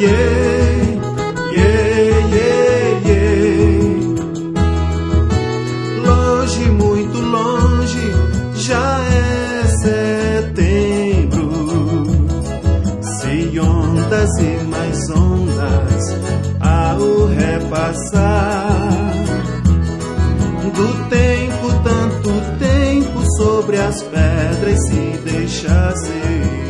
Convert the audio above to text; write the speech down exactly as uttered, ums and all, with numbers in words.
yeah, yeah, yeah. Longe, muito longe, já é setembro. Se ondas e mais ondas ao repassar do tempo, tanto tempo sobre as pedras se deixa ser.